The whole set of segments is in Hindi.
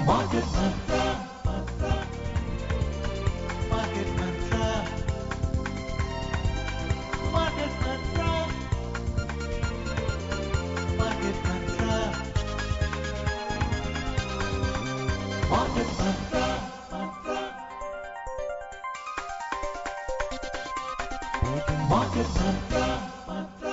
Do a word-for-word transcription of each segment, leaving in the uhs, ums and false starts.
Market Mantra, Market Mantra, Market Mantra, Market Mantra, Market Mantra, Mantra, Market Mantra, Mantra.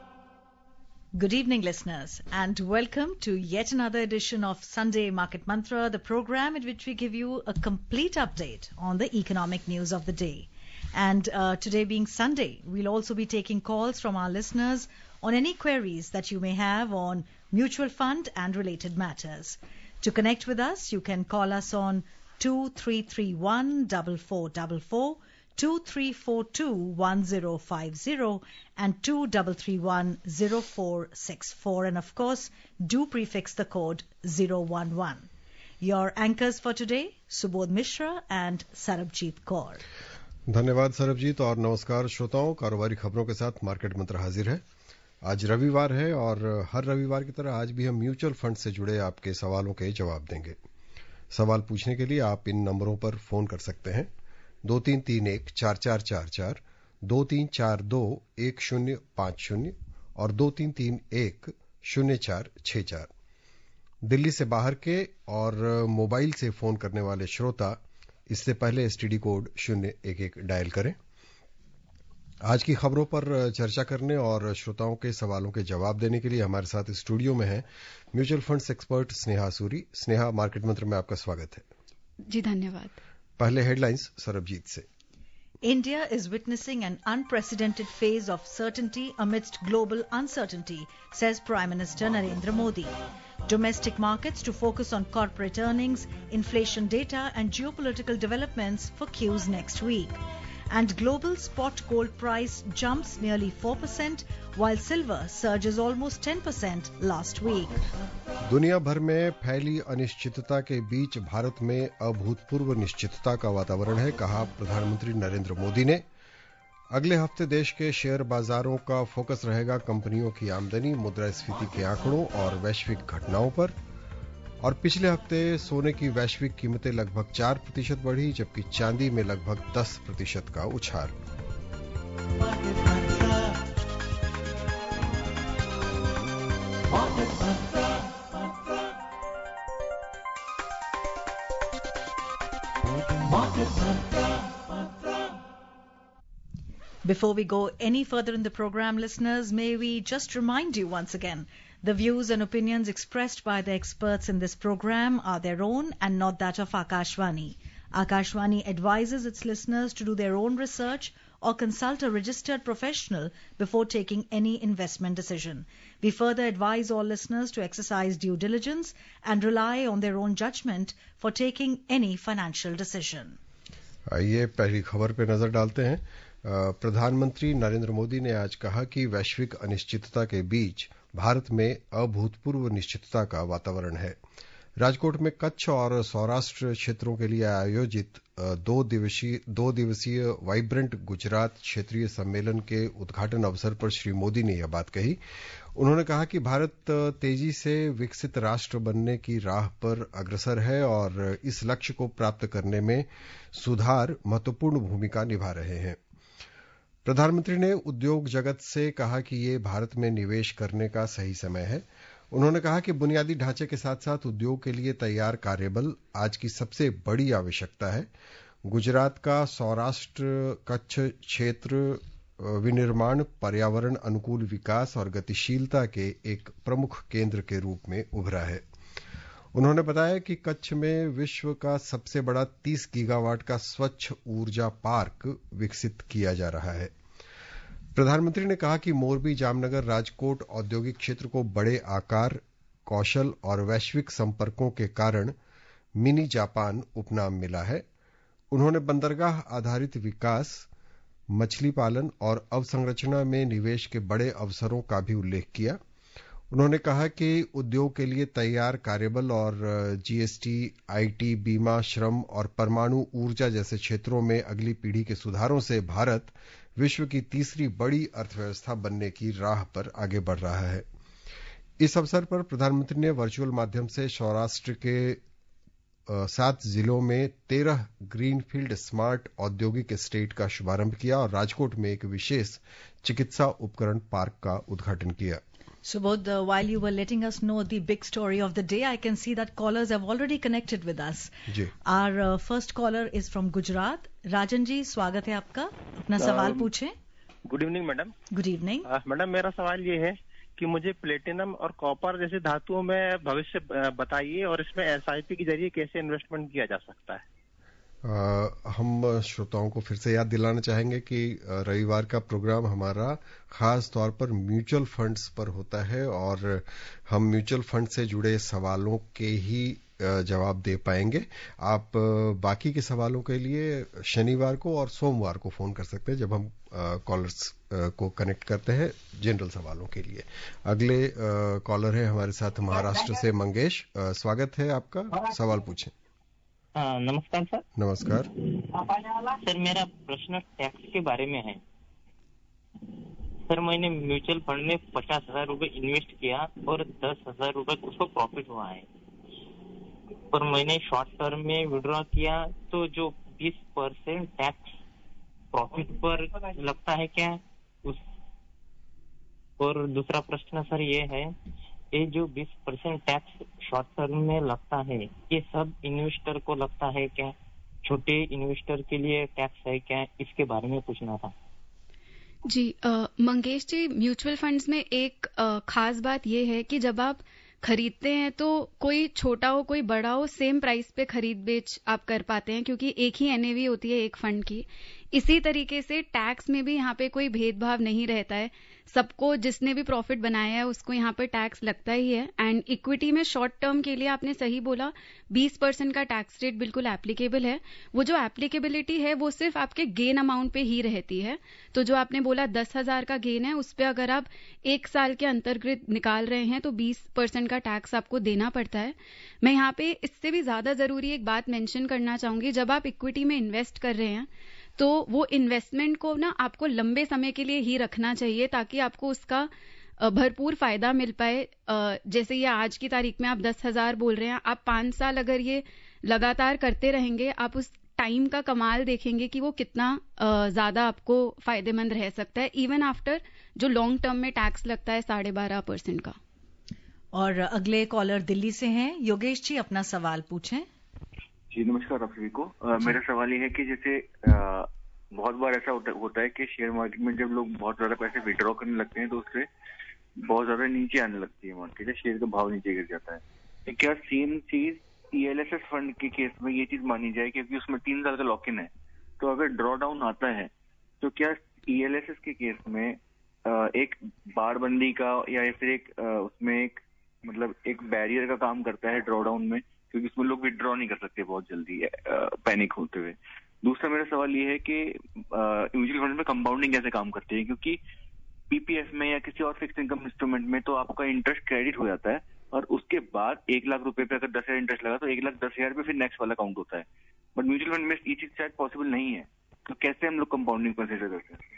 Good evening, listeners, and welcome to yet another edition of Sunday Market Mantra, the program in which we give you a complete update on the economic news of the day. And uh, today being Sunday, we'll also be taking calls from our listeners on any queries that you may have on mutual fund and related matters. To connect with us, you can call us on two three three one, four four four four, two three four two, one zero five zero and two three three one, zero four six four, and of course do prefix the code zero one one. Your anchors for today, Subodh Mishra and Sarabjit Kaur. धन्यवाद सरबजीत और नमस्कार श्रोताओं। कारोबारी खबरों के साथ मार्केट मंत्र हाजिर है। आज रविवार है और हर रविवार की तरह आज भी हम म्यूचुअल फंड से जुड़े आपके सवालों के जवाब देंगे। सवाल पूछने के लिए आप इन नंबरों पर फोन कर सकते हैं दो तीन तीन एक चार चार चार चार, दो तीन चार दो एक शून्य पांच शून्य और दो तीन तीन एक शून्य चार छह चार। दिल्ली से बाहर के और मोबाइल से फोन करने वाले श्रोता इससे पहले एसटीडी कोड शून्य एक एक डायल करें। आज की खबरों पर चर्चा करने और श्रोताओं के सवालों के जवाब देने के लिए हमारे साथ स्टूडियो में है mutual funds expert Sneha Suri. Sneha, market Mantra में आपका स्वागत है। जी धन्यवाद। पहले हेडलाइंस सरबजीत से। India is witnessing an unprecedented phase of certainty amidst global uncertainty, says Prime Minister Narendra Modi. Domestic markets to focus on corporate earnings, inflation data and geopolitical developments for cues next week. And global spot gold price jumps nearly four percent, while silver surges almost ten percent last week. दुनिया भर में फैली अनिश्चितता के बीच भारत में अभूतपूर्व निश्चितता का वातावरण है, कहा प्रधानमंत्री नरेंद्र मोदी ने। अगले हफ्ते देश के शेयर बाजारों का फोकस रहेगा कंपनियों की आमदनी, मुद्रास्फीति के आंकड़ों और वैश्विक घटनाओं पर। और पिछले हफ्ते सोने की वैश्विक कीमतें लगभग चार प्रतिशत बढ़ी, जबकि चांदी में लगभग दस प्रतिशत का उछाल। Before we go any further in the program, listeners, may we just remind you once again, the views and opinions expressed by the experts in this program are their own and not that of Akashvani. Akashvani advises its listeners to do their own research or consult a registered professional before taking any investment decision. We further advise all listeners to exercise due diligence and rely on their own judgment for taking any financial decision. आइए पहली खबर पे नजर डालते हैं। प्रधानमंत्री नरेंद्र मोदी ने आज कहा कि वैश्विक अनिश्चितता के बीच भारत में अभूतपूर्व निश्चितता का वातावरण है। राजकोट में कच्छ और सौराष्ट्र क्षेत्रों के लिए आयोजित दो दिवसीय दो दिवसीय वाइब्रेंट गुजरात क्षेत्रीय सम्मेलन के उद्घाटन अवसर पर श्री मोदी ने यह बात कही। उन्होंने कहा कि भारत तेजी से विकसित राष्ट्र बनने की राह पर अग्रसर है और इस लक्ष्य को प्राप्त करने में सुधार महत्वपूर्ण भूमिका निभा रहे हैं। प्रधानमंत्री ने उद्योग जगत से कहा कि ये भारत में निवेश करने का सही समय है। उन्होंने कहा कि बुनियादी ढांचे के साथ साथ उद्योग के लिए तैयार कार्यबल आज की सबसे बड़ी आवश्यकता है। गुजरात का सौराष्ट्र कच्छ क्षेत्र विनिर्माण, पर्यावरण अनुकूल विकास और गतिशीलता के एक प्रमुख केंद्र के रूप में उभरा है। उन्होंने बताया कि कच्छ में विश्व का सबसे बड़ा तीस गीगावाट का स्वच्छ ऊर्जा पार्क विकसित किया जा रहा है। प्रधानमंत्री ने कहा कि मोरबी जामनगर राजकोट औद्योगिक क्षेत्र को बड़े आकार, कौशल और वैश्विक संपर्कों के कारण मिनी जापान उपनाम मिला है। उन्होंने बंदरगाह आधारित विकास, मछली पालन और अवसंरचना में निवेश के बड़े अवसरों का भी उल्लेख किया। उन्होंने कहा कि उद्योग के लिए तैयार कार्यबल और जीएसटी, आईटी, बीमा, श्रम और परमाणु ऊर्जा जैसे क्षेत्रों में अगली पीढ़ी के सुधारों से भारत विश्व की तीसरी बड़ी अर्थव्यवस्था बनने की राह पर आगे बढ़ रहा है। इस अवसर पर प्रधानमंत्री ने वर्चुअल माध्यम से सौराष्ट्र के सात जिलों में तेरह ग्रीनफील्ड स्मार्ट औद्योगिक एस्टेट का शुभारंभ किया और राजकोट में एक विशेष चिकित्सा उपकरण पार्क का उद्घाटन किया। Subodh, uh, while you were letting us know the big story of the day, I can see that callers have already connected with us. Ji. Our uh, first caller is from Gujarat. Rajan जी, स्वागत है आपका। अपना सवाल पूछें। Good evening madam. Good evening. Madam, मेरा सवाल ये है कि मुझे प्लेटिनम और कॉपर जैसे धातुओं में भविष्य बताइए और इसमें एसआईपी के जरिए कैसे इन्वेस्टमेंट किया जा सकता है। आ, हम श्रोताओं को फिर से याद दिलाना चाहेंगे कि रविवार का प्रोग्राम हमारा खास तौर पर म्यूचुअल फंड्स पर होता है और हम म्यूचुअल फंड से जुड़े सवालों के ही जवाब दे पाएंगे। आप बाकी के सवालों के लिए शनिवार को और सोमवार को फोन कर सकते हैं जब हम कॉलर्स को कनेक्ट करते हैं जनरल सवालों के लिए। अगले कॉलर है हमारे साथ महाराष्ट्र से मंगेश। स्वागत है आपका, सवाल पूछें। नमस्कार सर। नमस्कार सर, मेरा प्रश्न टैक्स के बारे में है। सर, मैंने म्यूचुअल फंड में पचास हजार रूपए इन्वेस्ट किया और दस हजार रूपए उसको प्रॉफिट हुआ है, और मैंने शॉर्ट टर्म में विड्रॉ किया तो जो बीस परसेंट टैक्स प्रॉफिट पर लगता है क्या उस। और दूसरा प्रश्न सर ये है, ये जो बीस परसेंट टैक्स शॉर्ट टर्म में लगता है ये सब इन्वेस्टर को लगता है क्या, छोटे इन्वेस्टर के लिए टैक्स है क्या, इसके बारे में पूछना था। जी आ, मंगेश जी, म्यूचुअल फंड्स में एक आ, खास बात ये है कि जब आप खरीदते हैं तो कोई छोटा हो कोई बड़ा हो सेम प्राइस पे खरीद बेच आप कर पाते हैं, क्योंकि एक ही एनएवी होती है एक फंड की। इसी तरीके से टैक्स में भी यहाँ पे कोई भेदभाव नहीं रहता है, सबको जिसने भी प्रॉफिट बनाया है उसको यहाँ पे टैक्स लगता ही है। एंड इक्विटी में शॉर्ट टर्म के लिए आपने सही बोला, बीस परसेंट का टैक्स रेट बिल्कुल एप्लीकेबल है। वो जो एप्लीकेबिलिटी है वो सिर्फ आपके गेन अमाउंट पे ही रहती है। तो जो आपने बोला दस हजार का गेन है, उस पर अगर आप एक साल के अंतर्गत निकाल रहे हैं तो बीस परसेंट का टैक्स आपको देना पड़ता है। मैं यहाँ पे इससे भी ज्यादा जरूरी एक बात मेंशन करना चाहूंगी, जब आप इक्विटी में इन्वेस्ट कर रहे हैं तो वो इन्वेस्टमेंट को ना आपको लंबे समय के लिए ही रखना चाहिए ताकि आपको उसका भरपूर फायदा मिल पाए। जैसे ये आज की तारीख में आप दस हजार बोल रहे हैं, आप पांच साल अगर ये लगातार करते रहेंगे, आप उस टाइम का कमाल देखेंगे कि वो कितना ज्यादा आपको फायदेमंद रह सकता है, इवन आफ्टर जो लॉन्ग टर्म में टैक्स लगता है साढ़े बारह परसेंट का। और अगले कॉलर दिल्ली से हैं, योगेश जी, अपना सवाल पूछें। जी नमस्कार आप सभी को। आ, मेरा सवाल ये है कि जैसे आ, बहुत बार ऐसा होता, होता है कि शेयर मार्केट में जब लोग बहुत ज्यादा पैसे विड्रॉ करने लगते हैं तो उससे बहुत ज्यादा नीचे आने लगती है मार्केट, शेयर का भाव नीचे गिर जाता है। तो क्या सेम चीज ईएलएसएस फंड के केस में ये चीज मानी जाए, क्योंकि उसमें तीन साल का लॉक इन है, तो अगर ड्रॉ डाउन आता है तो क्या ईएलएसएस के केस में एक बाड़बंदी का या फिर एक उसमें एक मतलब एक बैरियर का काम करता है ड्रॉ डाउन में, क्योंकि उसमें लोग विड्रॉ नहीं कर सकते बहुत जल्दी पैनिक होते हुए। दूसरा मेरा सवाल ये है कि म्यूचुअल फंड में कंपाउंडिंग कैसे काम करते हैं, क्योंकि पीपीएफ में या किसी और फिक्स इनकम इंस्ट्रूमेंट में तो आपका इंटरेस्ट क्रेडिट हो जाता है और उसके बाद एक लाख रुपए पे अगर दस हजार इंटरेस्ट लगा तो एक लाख दस हजार पे फिर नेक्स्ट वाला काउंट होता है, बट म्यूचुअल फंड में ये चीज शायद पॉसिबल नहीं है। तो कैसे हम लोग कंपाउंडिंग कंसिडर करते हैं?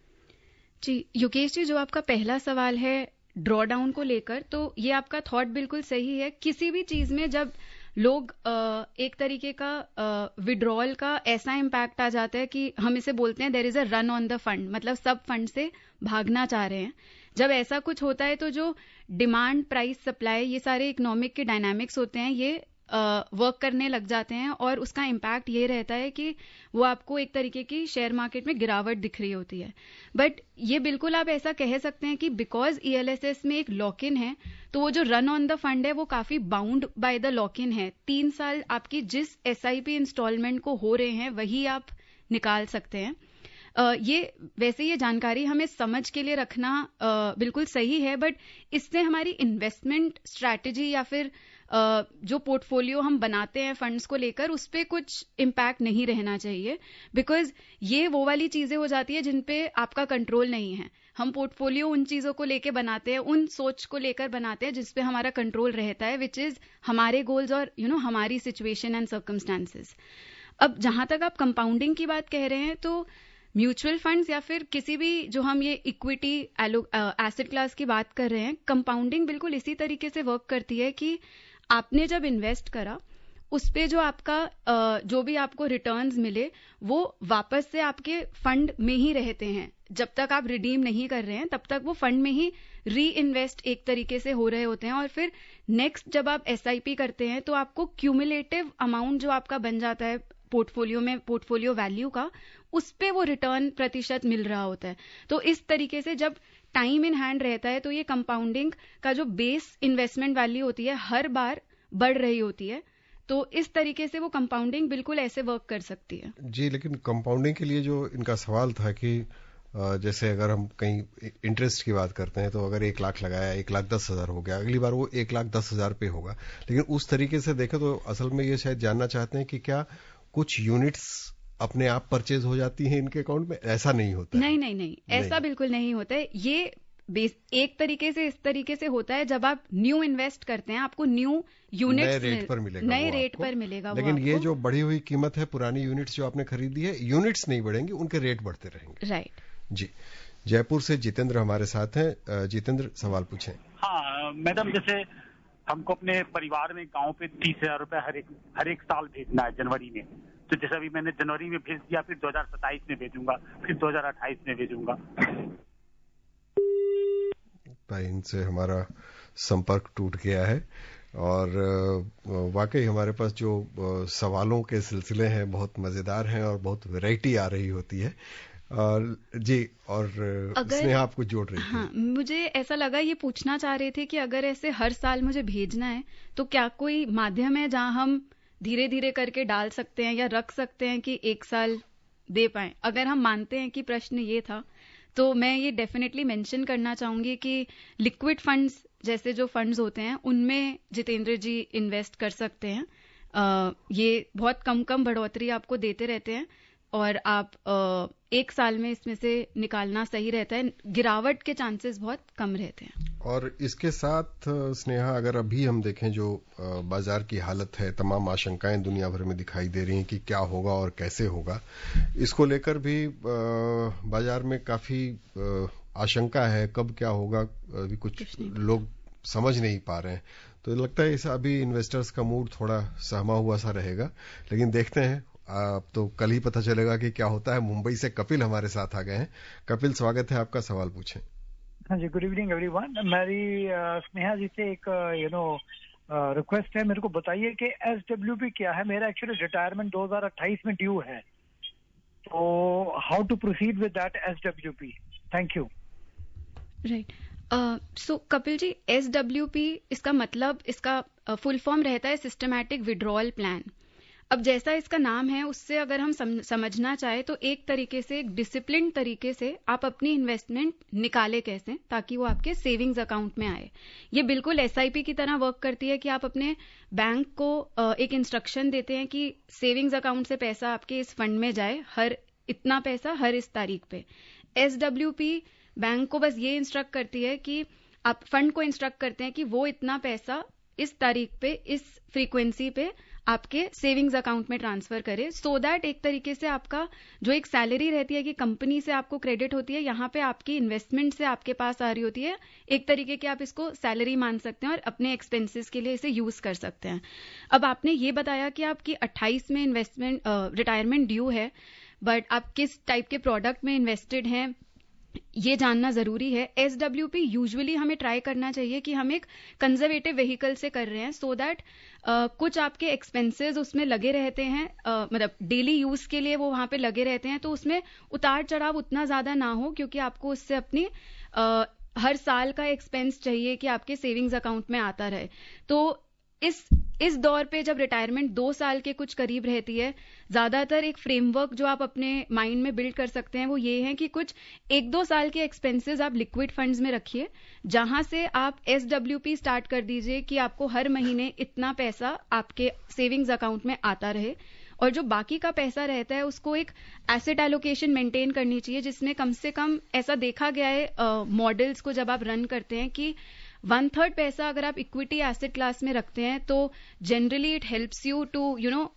जी योगेश जी, जो आपका पहला सवाल है ड्रॉ डाउन को लेकर, तो ये आपका थॉट बिल्कुल सही है। किसी भी चीज में जब लोग आ, एक तरीके का विड्रॉल का ऐसा इम्पैक्ट आ जाता है कि हम इसे बोलते हैं there is a run on the fund, मतलब सब फंड से भागना चाह रहे हैं। जब ऐसा कुछ होता है तो जो डिमांड प्राइस सप्लाई ये सारे इकोनॉमिक के डायनामिक्स होते हैं ये वर्क uh, करने लग जाते हैं और उसका इम्पैक्ट ये रहता है कि वो आपको एक तरीके की शेयर मार्केट में गिरावट दिख रही होती है। बट ये बिल्कुल आप ऐसा कह सकते हैं कि बिकॉज ईएलएसएस में एक लॉक इन है तो वो जो रन ऑन द फंड है वो काफी bound by the lock in है। तीन साल आपकी जिस एसआईपी इंस्टॉलमेंट को हो रहे हैं वही आप निकाल सकते हैं। Uh, ये वैसे ये जानकारी हमें समझ के लिए रखना uh, बिल्कुल सही है, बट इससे हमारी इन्वेस्टमेंट स्ट्रैटेजी या फिर uh, जो पोर्टफोलियो हम बनाते हैं फंड्स को लेकर उस पर कुछ इम्पैक्ट नहीं रहना चाहिए, बिकॉज ये वो वाली चीजें हो जाती है जिन पे आपका कंट्रोल नहीं है। हम पोर्टफोलियो उन चीजों को लेकर बनाते हैं, उन सोच को लेकर बनाते हैं जिसपे हमारा कंट्रोल रहता है, विच इज हमारे गोल्स और यू you नो know, हमारी सिचुएशन एंड सर्कमस्टांसेस। अब जहां तक आप कंपाउंडिंग की बात कह रहे हैं तो म्यूचुअल फंड्स या फिर किसी भी जो हम ये इक्विटी एसेट क्लास की बात कर रहे हैं, कंपाउंडिंग बिल्कुल इसी तरीके से वर्क करती है कि आपने जब इन्वेस्ट करा उस पे जो आपका जो भी आपको रिटर्न्स मिले वो वापस से आपके फंड में ही रहते हैं। जब तक आप रिडीम नहीं कर रहे हैं तब तक वो फंड में ही री इन्वेस्ट एक तरीके से हो रहे होते हैं, और फिर नेक्स्ट जब आप एसआईपी करते हैं तो आपको क्यूमुलेटिव अमाउंट जो आपका बन जाता है पोर्टफोलियो में, पोर्टफोलियो वैल्यू का, उस पे वो रिटर्न प्रतिशत मिल रहा होता है। तो इस तरीके से जब टाइम इन हैंड रहता है तो ये कंपाउंडिंग का जो बेस इन्वेस्टमेंट वैल्यू होती है हर बार बढ़ रही होती है। तो इस तरीके से वो कंपाउंडिंग बिल्कुल ऐसे वर्क कर सकती है। जी, लेकिन कंपाउंडिंग के लिए जो इनका सवाल था कि जैसे अगर हम कहीं इंटरेस्ट की बात करते हैं तो अगर एक लाख लगाया, एक लाख दस हजार हो गया, अगली बार वो एक लाख दस हजार पे होगा। लेकिन उस तरीके से देखें तो असल में ये शायद जानना चाहते हैं कि क्या कुछ यूनिट्स अपने आप परचेज हो जाती हैं इनके अकाउंट में? ऐसा नहीं होता है। नहीं नहीं नहीं, ऐसा नहीं। बिल्कुल नहीं होता है। ये एक तरीके से इस तरीके से होता है जब आप न्यू इन्वेस्ट करते हैं आपको न्यू यूनिट्स नए रेट पर मिलेगा, नए रेट पर मिलेगा। लेकिन ये जो बढ़ी हुई कीमत है पुरानी यूनिट्स जो आपने खरीदी है, यूनिट्स नहीं बढ़ेंगी, उनके रेट बढ़ते रहेंगे। राइट जी। जयपुर से जितेंद्र हमारे साथ हैं। जितेंद्र, सवाल पूछें। हाँ मैडम, जैसे हमको अपने परिवार में गांव पे तीस हजार रुपए हर एक हर एक साल भेजना है जनवरी में, तो जैसे अभी मैंने जनवरी में भेज दिया, फिर दो हजार सत्ताईस में भेजूंगा, फिर दो हजार अट्ठाईस में भेजूंगा। भाई, इनसे हमारा संपर्क टूट गया है और वाकई हमारे पास जो सवालों के सिलसिले हैं बहुत मजेदार हैं और बहुत वैरायटी आ रही होती है। और जी, और स्नेहा आपको जोड़ रही थी। हाँ, मुझे ऐसा लगा ये पूछना चाह रहे थे कि अगर ऐसे हर साल मुझे भेजना है तो क्या कोई माध्यम है जहां हम धीरे धीरे करके डाल सकते हैं या रख सकते हैं कि एक साल दे पाए? अगर हम मानते हैं कि प्रश्न ये था तो मैं ये डेफिनेटली मेंशन करना चाहूंगी कि लिक्विड फंड्स जैसे जो फंड्स होते हैं उनमें जितेंद्र जी इन्वेस्ट कर सकते हैं। आ, ये बहुत कम कम बढ़ोतरी आपको देते रहते हैं और आप आ, एक साल में इसमें से निकालना सही रहता है, गिरावट के चांसेस बहुत कम रहते हैं। और इसके साथ स्नेहा, अगर अभी हम देखें जो बाजार की हालत है, तमाम आशंकाएं दुनिया भर में दिखाई दे रही हैं कि क्या होगा और कैसे होगा, इसको लेकर भी बाजार में काफी आशंका है। कब क्या होगा अभी कुछ लोग समझ नहीं पा रहे हैं। तो लगता है इस अभी इन्वेस्टर्स का मूड थोड़ा सहमा हुआ सा रहेगा, लेकिन देखते हैं। अब तो कल ही पता चलेगा कि क्या होता है। मुंबई से कपिल हमारे साथ आ गए हैं। कपिल, स्वागत है आपका, सवाल पूछें। हाँ जी, गुड इवनिंग एवरीवन। मेरी स्नेहा जी से एक यू नो रिक्वेस्ट है, मेरे को बताइए कि एसडब्ल्यूपी क्या है। मेरा एक्चुअली रिटायरमेंट दो हजार अट्ठाईस में ड्यू है, तो how to proceed with that SWP? Thank you. Right, so Kapil ji, SWP इसका मतलब, इसका फुल uh, फॉर्म रहता है सिस्टमैटिक विड्रॉल प्लान। अब जैसा इसका नाम है उससे अगर हम सम, समझना चाहे तो एक तरीके से, एक डिसिप्लिन तरीके से आप अपनी इन्वेस्टमेंट निकाले कैसे ताकि वो आपके सेविंग्स अकाउंट में आए। ये बिल्कुल एसआईपी की तरह वर्क करती है कि आप अपने बैंक को एक इंस्ट्रक्शन देते हैं कि सेविंग्स अकाउंट से पैसा आपके इस फंड में जाए, हर इतना पैसा हर इस तारीख पे। एसडब्ल्यूपी बैंक को बस ये इंस्ट्रक्ट करती है कि आप फंड को इंस्ट्रक्ट करते हैं कि वो इतना पैसा इस तारीख पे, इस फ्रीक्वेंसी पे आपके सेविंग्स अकाउंट में ट्रांसफर करे, सो so दैट एक तरीके से आपका जो एक सैलरी रहती है कि कंपनी से आपको क्रेडिट होती है, यहाँ पे आपकी इन्वेस्टमेंट से आपके पास आ रही होती है, एक तरीके की आप इसको सैलरी मान सकते हैं और अपने एक्सपेंसेस के लिए इसे यूज कर सकते हैं। अब आपने ये बताया कि आपकी अट्ठाईस में इन्वेस्टमेंट रिटायरमेंट ड्यू है, बट आप किस टाइप के प्रोडक्ट में इन्वेस्टेड हैं ये जानना जरूरी है। एसडब्ल्यूपी यूजुअली हमें ट्राई करना चाहिए कि हम एक कंजर्वेटिव व्हीकल से कर रहे हैं, सो so दैट uh, कुछ आपके एक्सपेंसेस उसमें लगे रहते हैं, uh, मतलब डेली यूज के लिए वो वहां पे लगे रहते हैं, तो उसमें उतार चढ़ाव उतना ज्यादा ना हो, क्योंकि आपको उससे अपनी uh, हर साल का एक्सपेंस चाहिए कि आपके सेविंग्स अकाउंट में आता रहे। तो इस इस दौर पे जब रिटायरमेंट दो साल के कुछ करीब रहती है, ज्यादातर एक फ्रेमवर्क जो आप अपने माइंड में बिल्ड कर सकते हैं वो ये है कि कुछ एक दो साल के एक्सपेंसेस आप लिक्विड फंड्स में रखिए, जहां से आप एसडब्ल्यूपी स्टार्ट कर दीजिए कि आपको हर महीने इतना पैसा आपके सेविंग्स अकाउंट में आता रहे, और जो बाकी का पैसा रहता है उसको एक एसेट एलोकेशन मेंटेन करनी चाहिए, जिसमें कम से कम ऐसा देखा गया है मॉडल्स uh, को जब आप रन करते हैं कि वन थर्ड पैसा अगर आप इक्विटी एसेट क्लास में रखते हैं तो generally it helps you to you know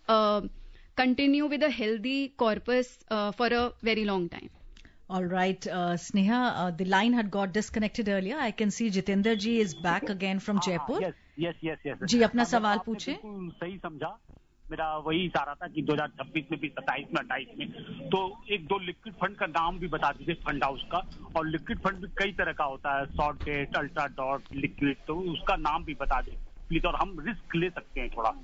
continue with a healthy corpus for a very long time. All right, uh, Sneha, uh, the line had got disconnected earlier. I can see Jitendra ji is back again from Jaipur. Yes, yes, yes, yes. जी, अपना सवाल पूछे। बिल्कुल सही समझा मेरा वही इशारा था कि दो हज़ार छब्बीस में भी, सत्ताईस में, अट्ठाईस में। तो एक दो लिक्विड फंड का नाम भी बता दीजिए फंड हाउस का। और लिक्विड फंड भी कई तरह का होता है, short debt, ultra dot, liquid, तो उसका नाम भी बता दें प्लीज, और हम रिस्क ले सकते हैं थोड़ा।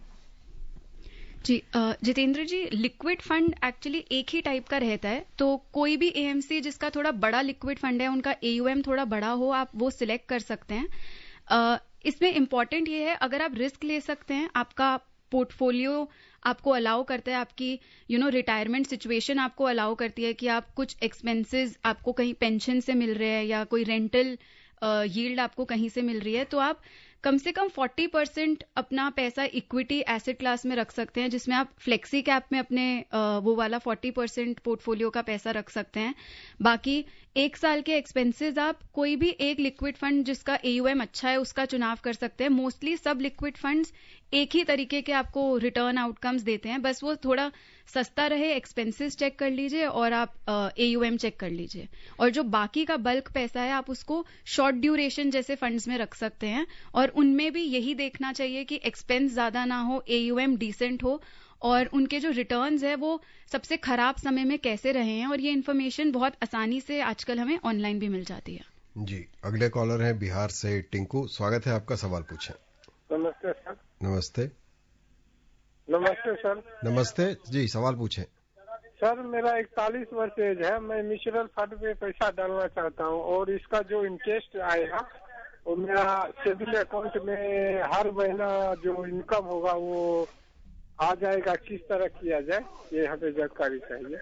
जी Jitendra ji, liquid fund actually एक ही टाइप का रहता है। तो कोई भी एएमसी जिसका थोड़ा बड़ा लिक्विड फंड है, उनका एयूएम थोड़ा बड़ा हो, आप वो सिलेक्ट कर सकते हैं। uh, इसमें इंपॉर्टेंट ये है, अगर आप रिस्क ले सकते हैं, आपका पोर्टफोलियो आपको अलाउ करता है, आपकी यू नो रिटायरमेंट सिचुएशन आपको अलाउ करती है कि आप कुछ एक्सपेंसेस आपको कहीं पेंशन से मिल रहे हैं या कोई रेंटल यील्ड आपको कहीं से मिल रही है, तो आप कम से कम चालीस परसेंट अपना पैसा इक्विटी एसेट क्लास में रख सकते हैं, जिसमें आप फ्लेक्सी कैप में अपने वो वाला चालीस परसेंट पोर्टफोलियो का पैसा रख सकते हैं। बाकी एक साल के एक्सपेंसेस आप कोई भी एक लिक्विड फंड जिसका एयूएम अच्छा है उसका चुनाव कर सकते हैं। मोस्टली सब लिक्विड फंड्स एक ही तरीके के आपको रिटर्न आउटकम्स देते हैं, बस वो थोड़ा सस्ता रहे, एक्सपेंसेस चेक कर लीजिए और आप एयूएम चेक कर लीजिए। और जो बाकी का बल्क पैसा है आप उसको शॉर्ट ड्यूरेशन जैसे फंड्स में रख सकते हैं, और उनमें भी यही देखना चाहिए कि एक्सपेंस ज्यादा ना हो, एयूएम डिसेंट हो, और उनके जो रिटर्न्स है वो सबसे खराब समय में कैसे रहे हैं। और ये इन्फॉर्मेशन बहुत आसानी से आजकल हमें ऑनलाइन भी मिल जाती है। जी, अगले कॉलर हैं बिहार से टिंकू। स्वागत है आपका, सवाल पूछें। नमस्ते सर। नमस्ते। नमस्ते सर। नमस्ते जी, सवाल पूछें। सर मेरा इकतालीस वर्ष एज है, मैं म्यूचुअल फंड में पैसा डालना चाहता हूँ और इसका जो इंटरेस्ट आएगा वो मेरा सेविंग अकाउंट में हर महीना जो इनकम होगा वो आ जाएगा, किस तरह किया जाए ये हमें जानकारी चाहिए।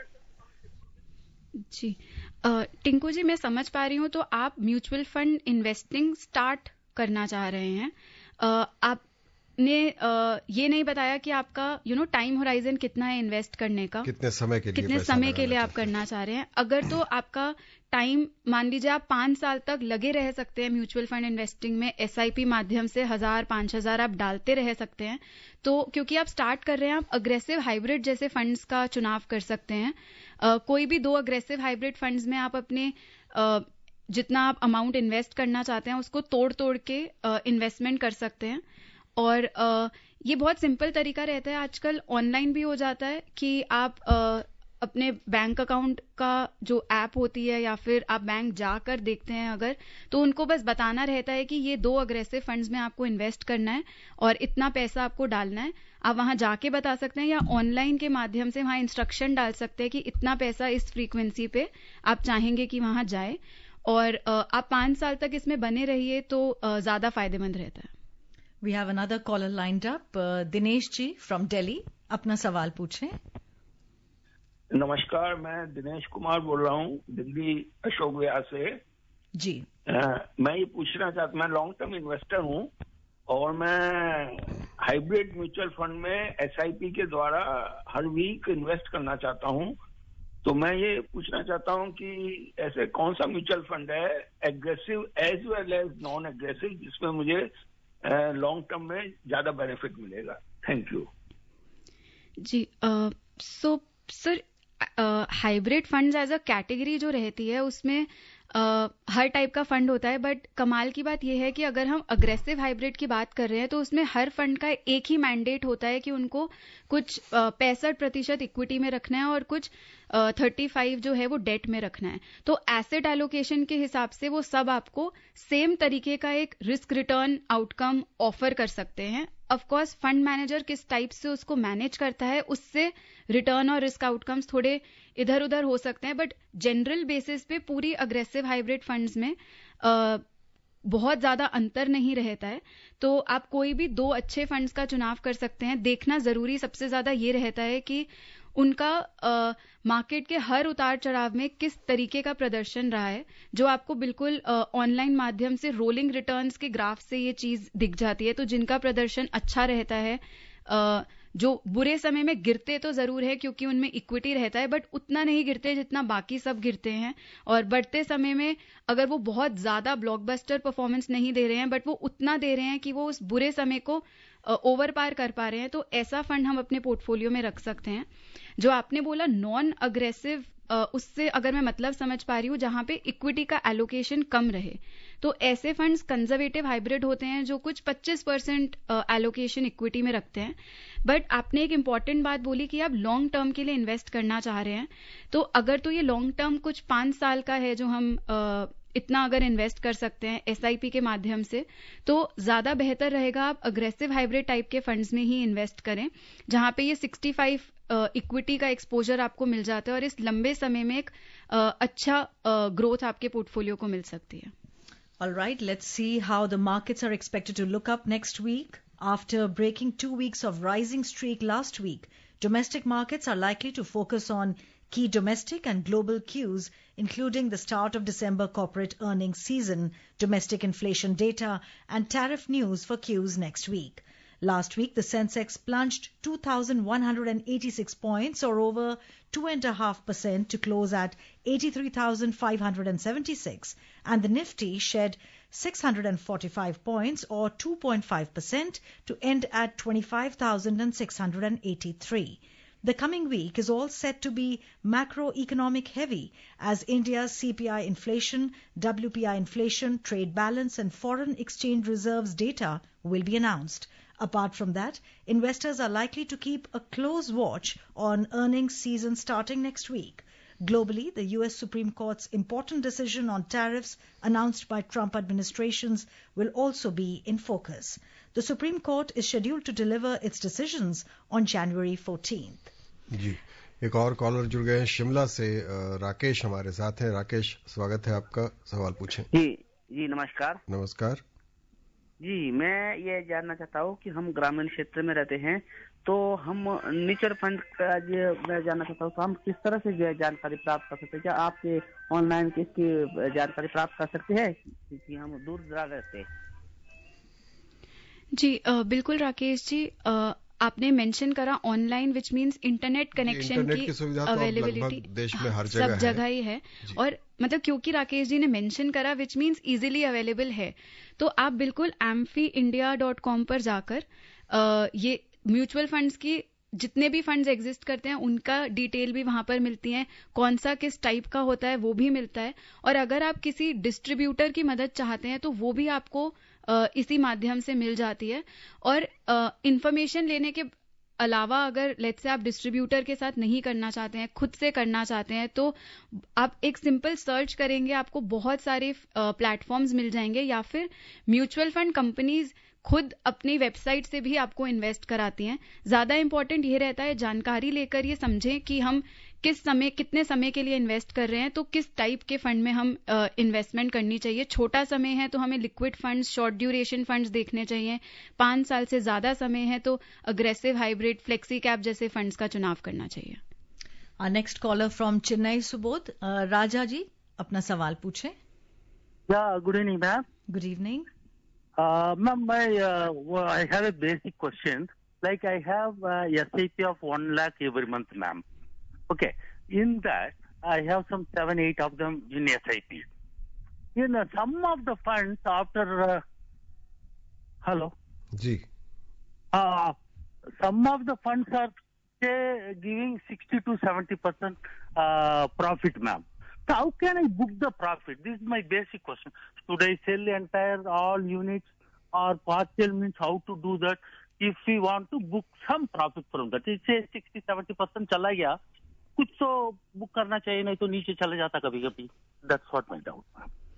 जी टिंकू जी, मैं समझ पा रही हूँ, तो आप म्यूचुअल फंड इन्वेस्टिंग स्टार्ट करना चाह रहे हैं। uh, आपने uh, ये नहीं बताया कि आपका यू नो टाइम होराइजन कितना है इन्वेस्ट करने का, कितने समय के लिए कितने समय के लिए आप करना चाह रहे हैं। अगर तो आपका टाइम, मान लीजिए आप पांच साल तक लगे रह सकते हैं म्यूचुअल फंड इन्वेस्टिंग में, एसआईपी माध्यम से हजार पांच हजार आप डालते रह सकते हैं, तो क्योंकि आप स्टार्ट कर रहे हैं, आप अग्रेसिव हाइब्रिड जैसे फंड्स का चुनाव कर सकते हैं। uh, कोई भी दो अग्रेसिव हाइब्रिड फंड्स में आप अपने uh, जितना आप अमाउंट इन्वेस्ट करना चाहते हैं उसको तोड़ तोड़ के इन्वेस्टमेंट uh, कर सकते हैं। और uh, ये बहुत सिंपल तरीका रहता है, आजकल ऑनलाइन भी हो जाता है कि आप uh, अपने बैंक अकाउंट का जो ऐप होती है या फिर आप बैंक जाकर देखते हैं अगर, तो उनको बस बताना रहता है कि ये दो अग्रेसिव फंड्स में आपको इन्वेस्ट करना है और इतना पैसा आपको डालना है। आप वहां जाके बता सकते हैं या ऑनलाइन के माध्यम से वहां इंस्ट्रक्शन डाल सकते हैं कि इतना पैसा इस फ्रीक्वेंसी पे आप चाहेंगे कि वहां जाए, और आप पांच साल तक इसमें बने रहिए तो ज्यादा फायदेमंद रहता है। We have another caller lined up, Dinesh ji from Delhi, अपना सवाल पूछें। नमस्कार, मैं दिनेश कुमार बोल रहा हूँ दिल्ली अशोक विहार से जी। आ, मैं ये पूछना चाहता, मैं लॉन्ग टर्म इन्वेस्टर हूँ और मैं हाइब्रिड म्यूचुअल फंड में एसआईपी के द्वारा हर वीक इन्वेस्ट करना चाहता हूँ। तो मैं ये पूछना चाहता हूँ कि ऐसे कौन सा म्यूचुअल फंड है aggressive as well as non aggressive जिसमें मुझे लॉन्ग टर्म में ज्यादा बेनिफिट मिलेगा। थैंक यू जी। So sir, hybrid funds as a category जो रहती है उसमें uh, हर टाइप का फंड होता है, बट कमाल की बात यह है कि अगर हम अग्रेसिव हाइब्रिड की बात कर रहे हैं तो उसमें हर फंड का एक ही मैंडेट होता है कि उनको कुछ पैंसठ प्रतिशत इक्विटी में रखना है और कुछ थर्टी uh, फाइव जो है वो डेट में रखना है। तो एसेट एलोकेशन के हिसाब से वो सब आपको सेम तरीके का एक रिस्क रिटर्न आउटकम ऑफर कर सकते हैं। ऑफ कोर्स फंड मैनेजर किस टाइप से उसको मैनेज करता है उससे रिटर्न और रिस्क आउटकम्स थोड़े इधर उधर हो सकते हैं, बट जनरल बेसिस पे पूरी अग्रेसिव हाइब्रिड फंड्स में आ, बहुत ज्यादा अंतर नहीं रहता है। तो आप कोई भी दो अच्छे फंड्स का चुनाव कर सकते हैं। देखना जरूरी सबसे ज्यादा ये रहता है कि उनका मार्केट के हर उतार चढ़ाव में किस तरीके का प्रदर्शन रहा है, जो आपको बिल्कुल ऑनलाइन माध्यम से रोलिंग रिटर्न्स के ग्राफ से ये चीज दिख जाती है। तो जिनका प्रदर्शन अच्छा रहता है, आ, जो बुरे समय में गिरते तो जरूर है क्योंकि उनमें इक्विटी रहता है, बट उतना नहीं गिरते जितना बाकी सब गिरते हैं, और बढ़ते समय में अगर वो बहुत ज्यादा ब्लॉकबस्टर परफॉर्मेंस नहीं दे रहे हैं बट वो उतना दे रहे हैं कि वो उस बुरे समय को ओवर पार कर पा रहे हैं, तो ऐसा फंड हम अपने पोर्टफोलियो में रख सकते हैं। जो आपने बोला नॉन अग्रेसिव uh, उससे अगर मैं मतलब समझ पा रही हूँ जहां पे इक्विटी का एलोकेशन कम रहे, तो ऐसे फंड्स कंजर्वेटिव हाइब्रिड होते हैं जो कुछ पच्चीस परसेंट एलोकेशन इक्विटी में रखते हैं. बट आपने एक इम्पॉर्टेंट बात बोली कि आप लॉन्ग टर्म के लिए इन्वेस्ट करना चाह रहे हैं, तो अगर तो ये लॉन्ग टर्म कुछ पांच साल का है जो हम uh, इतना अगर इन्वेस्ट कर सकते हैं एसआईपी के माध्यम से, तो ज्यादा बेहतर रहेगा आप अग्रेसिव हाइब्रिड टाइप के फंड्स में ही इन्वेस्ट करें जहां पे ये पैंसठ इक्विटी uh, का एक्सपोजर आपको मिल जाता है और इस लंबे समय में एक uh, अच्छा ग्रोथ uh, आपके पोर्टफोलियो को मिल सकती है. All right, let's see how the markets are expected to look up next week. After breaking two weeks of rising streak last week, domestic markets are likely to focus on key domestic and global cues, including the start of December corporate earnings season, domestic inflation data, and tariff news for cues next week. Last week, the Sensex plunged two thousand one hundred eighty-six points, or over two point five percent, to close at eighty-three thousand five hundred seventy-six, and the Nifty shed six hundred forty-five points, or two point five percent, to end at twenty-five thousand six hundred eighty-three. The coming week is all set to be macroeconomic heavy, as India's C P I inflation, W P I inflation, trade balance, and foreign exchange reserves data will be announced. Apart from that, investors are likely to keep a close watch on earnings season starting next week. Globally, the U S Supreme Court's important decision on tariffs announced by Trump administrations will also be in focus. The Supreme Court is scheduled to deliver its decisions on January fourteenth. जी, एक और कॉलर जुड़ गए हैं शिमला से. राकेश हमारे साथ हैं. राकेश, स्वागत है आपका. सवाल पूछें. जी जी नमस्कार. नमस्कार जी, मैं ये जानना चाहता हूँ कि हम ग्रामीण क्षेत्र में रहते हैं, तो हम म्यूचुअल फंड का ये मैं जानना चाहता हूँ, तो हम किस तरह से जानकारी प्राप्त कर सकते हैं? क्या आपके ऑनलाइन इसकी जानकारी प्राप्त कर सकते हैं क्योंकि हम दूर दराज रहते हैं? जी आ, बिल्कुल राकेश जी, आ, आपने मेंशन करा online, which means internet connection की अवेलेबिलिटी देश में हर जगह सब जगह ही है. और मतलब क्योंकि राकेश जी ने मेंशन करा विच मींस इजीली अवेलेबल है, तो आप बिल्कुल एम्फी इंडिया डॉट कॉम पर जाकर आ, ये म्यूचुअल फंड्स की जितने भी फंड्स एग्जिस्ट करते हैं उनका डिटेल भी वहां पर मिलती है, कौन सा किस टाइप का होता है वो भी मिलता है. और अगर आप किसी डिस्ट्रीब्यूटर की मदद चाहते हैं तो वो भी आपको Uh, इसी माध्यम से मिल जाती है. और इंफॉर्मेशन uh, लेने के अलावा अगर लेट्स से आप डिस्ट्रीब्यूटर के साथ नहीं करना चाहते हैं, खुद से करना चाहते हैं, तो आप एक सिंपल सर्च करेंगे, आपको बहुत सारे प्लेटफॉर्म्स uh, मिल जाएंगे, या फिर म्यूचुअल फंड कंपनीज खुद अपनी वेबसाइट से भी आपको इन्वेस्ट कराती हैं. ज्यादा इंपॉर्टेंट ये रहता है जानकारी लेकर ये समझें कि हम किस समय कितने समय के लिए इन्वेस्ट कर रहे हैं, तो किस टाइप के फंड में हम इन्वेस्टमेंट uh, करनी चाहिए. छोटा समय है तो हमें liquid funds, short duration funds देखने चाहिए. पांच साल से ज्यादा समय है तो अग्रेसिव हाइब्रिड, फ्लेक्सी कैप जैसे फंड्स का चुनाव करना चाहिए. Our next caller from Chennai, Subodh. Uh, Raja ji, अपना सवाल पूछें. Yeah, good evening, ma'am. Good evening. Uh, ma'am, my, uh, well, I have a basic question. Like I have uh, S I P of one lakh every month, ma'am. Okay. In that, I have some seven, eight of them in S I P. In uh, some of the funds after, uh, hello? Ji. Uh, some of the funds are say, giving sixty to seventy percent uh, profit, ma'am. So how can I book the profit? This is my basic question. Should I sell the entire all units or partial, means how to do that? If we want to book some profit from that, it says sixty to seventy percent चला गया, कुछ तो बुक करना चाहिए, नहीं तो नीचे चले जाता कभी कभी. That's what my doubt.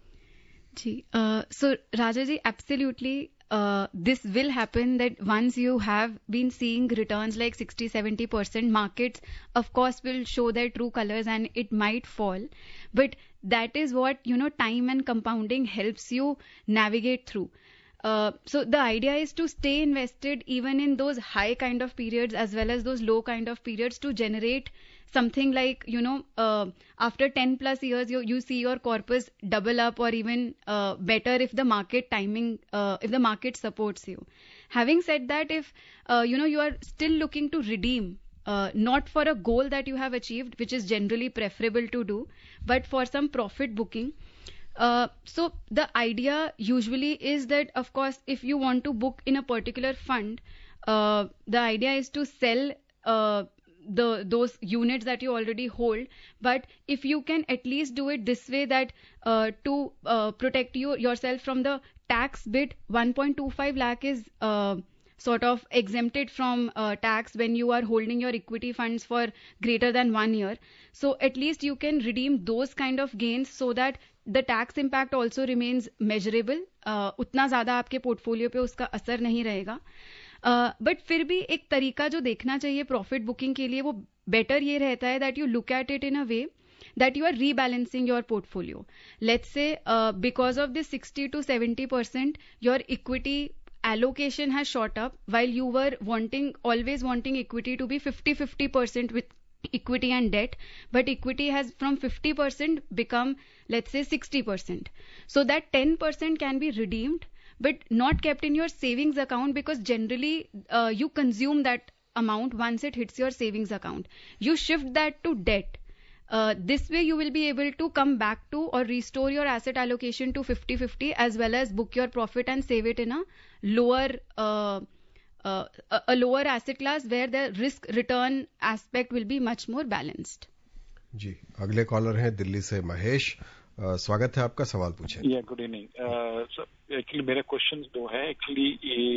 Ji, uh, so Raja ji, absolutely. Uh, this will happen that once you have been seeing returns like sixty to seventy percent, markets of course will show their true colors and it might fall. But that is what, you know, time and compounding helps you navigate through. Uh, so the idea is to stay invested even in those high kind of periods as well as those low kind of periods to generate something like, you know, uh, after ten plus years, you, you see your corpus double up or even uh, better if the market timing, uh, if the market supports you. Having said that, if, uh, you know, you are still looking to redeem, uh, not for a goal that you have achieved, which is generally preferable to do, but for some profit booking, Uh, so the idea usually is that, of course, if you want to book in a particular fund, uh, the idea is to sell uh, the those units that you already hold. But if you can at least do it this way, that uh, to uh, protect you yourself from the tax bit, one point two five lakh is uh, sort of exempted from uh, tax when you are holding your equity funds for greater than one year. So at least you can redeem those kind of gains so that the tax impact also remains measurable. uh, उतना ज़्यादा आपके पोर्टफोलियो पे उसका असर नहीं रहेगा. बट uh, फिर भी एक तरीका जो देखना चाहिए प्रॉफिट बुकिंग के लिए, वो बेटर ये रहता है that you look at it in a way that you are rebalancing your portfolio. Let's say uh, because of this sixty to seventy percent your equity allocation has shot up, while you were wanting always wanting equity to be fifty fifty percent with equity and debt, but equity has from fifty percent become, let's say, sixty percent. So that ten percent can be redeemed but not kept in your savings account, because generally uh, you consume that amount once it hits your savings account. You shift that to debt. Uh, this way you will be able to come back to or restore your asset allocation to fifty fifty, as well as book your profit and save it in a lower uh, uh, a lower asset class where the risk return aspect will be much more balanced. जी, अगले कॉलर हैं दिल्ली से महेश. uh, स्वागत है आपका, सवाल पूछें. या गुड इवनिंग. एक्चुअली मेरे क्वेश्चंस दो हैं. Actually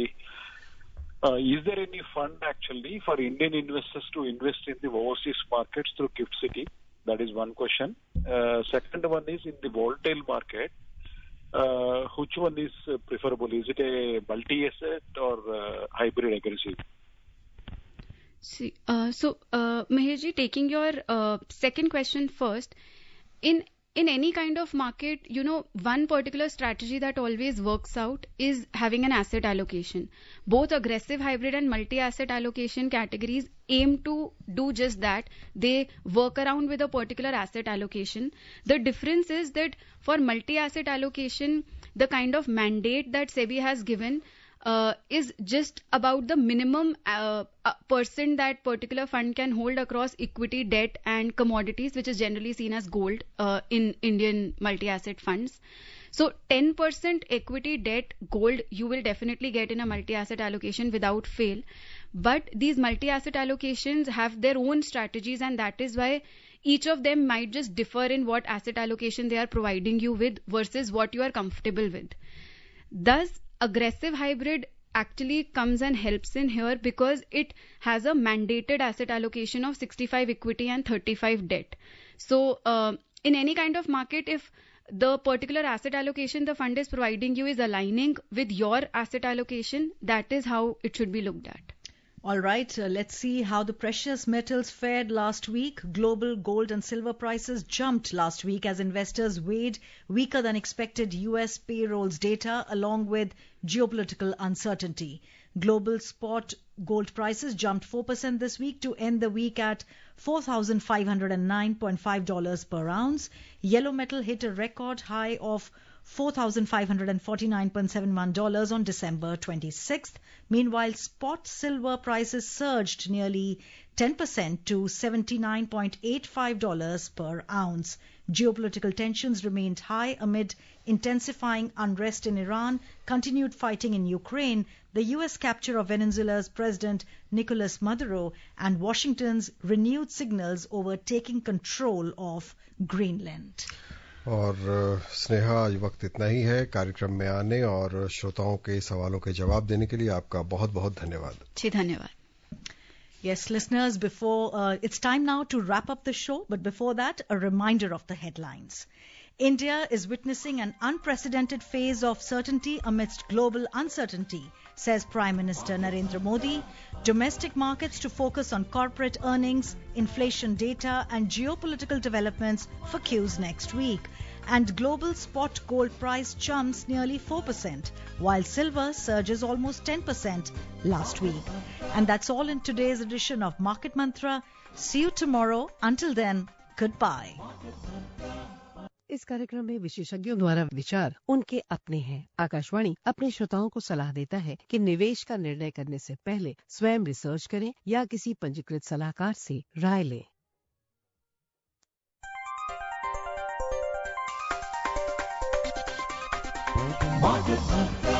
is there any fund actually for Indian investors to invest in the overseas markets through Gift City? That is one question. Uh, second one is, in the volatile market, uh, which one is uh, preferable? Is it a multi-asset or uh, hybrid aggressive? See, uh, so, uh, Mahesh ji, taking your uh, second question first, in in any kind of market, you know, one particular strategy that always works out is having an asset allocation. Both aggressive hybrid and multi-asset allocation categories aim to do just that. They work around with a particular asset allocation. The difference is that for multi-asset allocation, the kind of mandate that SEBI has given Uh, is just about the minimum uh, uh, percent that particular fund can hold across equity, debt and commodities, which is generally seen as gold uh, in Indian multi-asset funds. So ten percent equity, debt, gold you will definitely get in a multi-asset allocation without fail. But these multi-asset allocations have their own strategies, and that is why each of them might just differ in what asset allocation they are providing you with versus what you are comfortable with. Thus, aggressive hybrid actually comes and helps in here because it has a mandated asset allocation of sixty-five equity and thirty-five debt. So uh, in any kind of market, if the particular asset allocation the fund is providing you is aligning with your asset allocation, that is how it should be looked at. All right, uh, let's see how the precious metals fared last week. Global gold and silver prices jumped last week as investors weighed weaker than expected U S payrolls data along with geopolitical uncertainty. Global spot gold prices jumped four percent this week to end the week at four thousand five hundred nine point five dollars per ounce. Yellow metal hit a record high of four thousand five hundred forty-nine point seven one dollars on December twenty-sixth. Meanwhile, spot silver prices surged nearly ten percent to seventy-nine point eight five dollars per ounce. Geopolitical tensions remained high amid intensifying unrest in Iran, continued fighting in Ukraine, the U S capture of Venezuela's President Nicolas Maduro, and Washington's renewed signals over taking control of Greenland. और स्नेहा, आज वक्त इतना ही है. कार्यक्रम में आने और श्रोताओं के सवालों के जवाब देने के लिए आपका बहुत बहुत धन्यवाद. जी, धन्यवाद. Yes, listeners, before uh, it's time now to wrap up the show, but before that, a reminder of the headlines. India is witnessing an unprecedented phase of certainty amidst global uncertainty, says Prime Minister Narendra Modi. Domestic markets to focus on corporate earnings, inflation data and geopolitical developments for cues next week. And global spot gold price jumps nearly four percent, while silver surges almost ten percent last week. And that's all in today's edition of Market Mantra. See you tomorrow. Until then, goodbye. इस कार्यक्रम में विशेषज्ञों द्वारा विचार उनके अपने हैं. आकाशवाणी अपने श्रोताओं को सलाह देता है कि निवेश का निर्णय करने से पहले स्वयं रिसर्च करें या किसी पंजीकृत सलाहकार से राय लें. Market Mantra.